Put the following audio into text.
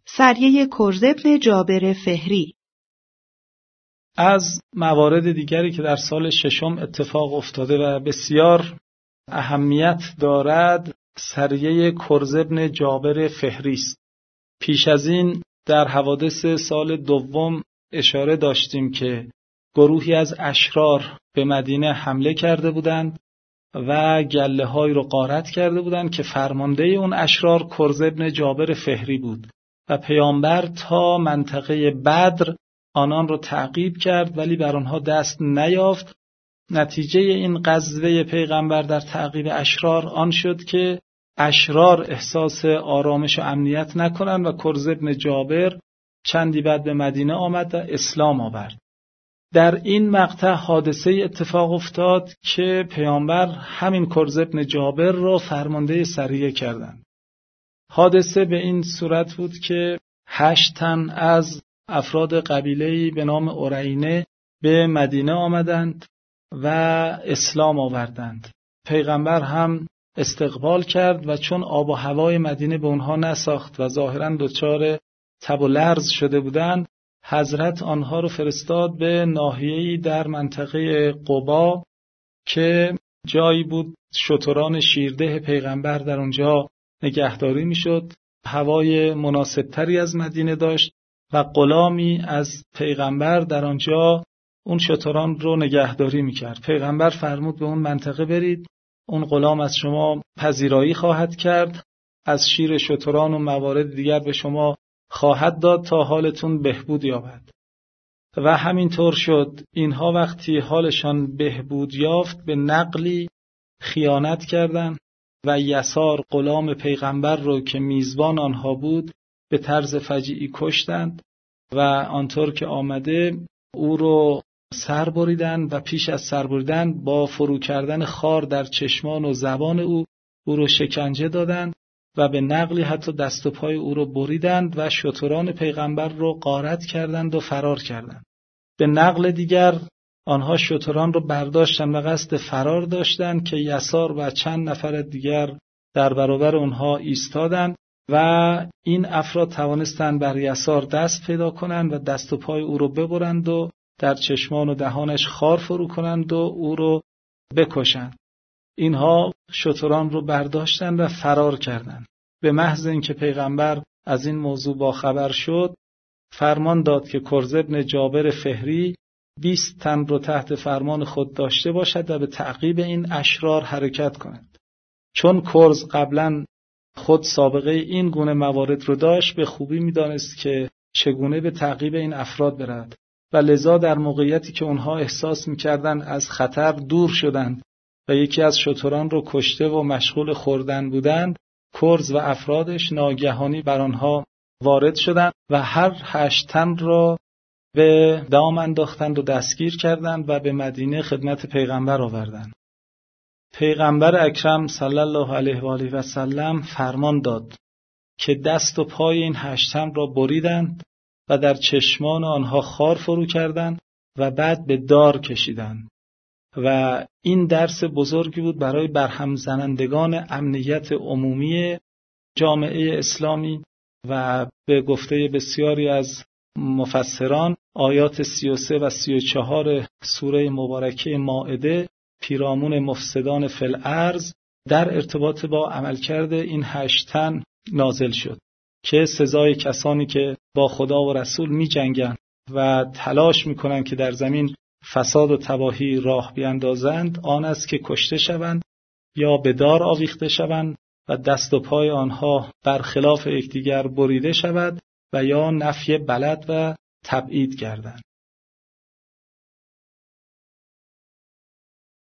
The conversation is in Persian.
سریه کرز بن جابر فهری. از موارد دیگری که در سال 6 اتفاق افتاده و بسیار اهمیت دارد سریه کرز بن جابر فهری است. پیش از این در حوادث سال 2 اشاره داشتیم که گروهی از اشرار به مدینه حمله کرده بودند و گله‌هایی رو غارت کرده بودند که فرمانده اون اشرار کرز بن جابر فهری بود و پیامبر تا منطقه بدر آنان رو تعقیب کرد ولی بر آنها دست نیافت. نتیجه این غزوه پیغمبر در تعقیب اشرار آن شد که اشرار احساس آرامش و امنیت نکنند و کرز بن جابر چندی بعد به مدینه آمد و اسلام آورد. در این مقطع حادثه اتفاق افتاد که پیامبر همین کرز بن جابر را فرمانده سریه کردند. حادثه به این صورت بود که 8 تن از افراد قبیله‌ای به نام ارینه به مدینه آمدند و اسلام آوردند. پیغمبر هم استقبال کرد و چون آب و هوای مدینه به اونها نساخت و ظاهراً دچار تب و لرز شده بودند، حضرت آنها رو فرستاد به ناحیه‌ای در منطقه قبا که جایی بود شتران شیرده پیغمبر در اونجا نگهداری میشد. هوای مناسبتری از مدینه داشت و غلامی از پیغمبر در آنجا اون شتران رو نگهداری میکرد. پیغمبر فرمود به اون منطقه برید، اون غلام از شما پذیرایی خواهد کرد، از شیر شتران و موارد دیگر به شما خواهد داد تا حالتون بهبود یابد. و همینطور شد. اینها وقتی حالشان بهبود یافت به نقلی خیانت کردند و یسار غلام پیغمبر رو که میزبان آنها بود به طرز فجیعی کشتند و آنطور که آمده او رو سر بریدند و پیش از سر بریدن با فرو کردن خار در چشمان و زبان او رو شکنجه دادند و به نقلی حتی دست و پای او رو بریدند و شتران پیغمبر رو غارت کردند و فرار کردند. به نقل دیگر آنها شتران رو برداشتند و قصد فرار داشتند که یسار و چند نفر دیگر در برابر آنها ایستادند و این افراد توانستند بر یسار دست پیدا کنند و دست و پای او رو ببرند و در چشمان و دهانش خار فرو کنند و او رو بکشند. اینها شتران رو برداشتند و فرار کردند. به محض اینکه پیغمبر از این موضوع باخبر شد، فرمان داد که کرز بن جابر فهری 20 تن رو تحت فرمان خود داشته باشد و به تعقیب این اشرار حرکت کند. چون کرز قبلا خود سابقه این گونه موارد رو داشت، به خوبی می‌دانست که چگونه به تعقیب این افراد برد و لذا در موقعیتی که اونها احساس می‌کردند از خطر دور شدند و یکی از شتران رو کشته و مشغول خوردن بودند، کرز و افرادش ناگهانی بر آنها وارد شدند و هر 8 تن را به دام انداختند و دستگیر کردند و به مدینه خدمت پیغمبر آوردند. پیغمبر اکرم صلی الله علیه و آله و سلم فرمان داد که دست و پای این 8 تن را بریدند و در چشمان آنها خار فرو کردند و بعد به دار کشیدند. و این درس بزرگی بود برای برهم زنندگان امنیت عمومی جامعه اسلامی و به گفته بسیاری از مفسران آیات 33 و 34 سوره مبارکه مائده پیرامون مفسدان فی الارض در ارتباط با عملکرد این 8 تن نازل شد که سزای کسانی که با خدا و رسول می جنگند و تلاش می کنند که در زمین فساد و تباهی راه بیندازند آن است که کشته شوند یا به دار آویخته شوند و دست و پای آنها برخلاف یکدیگر بریده شود و یا نفی بلد و تبعید گردند.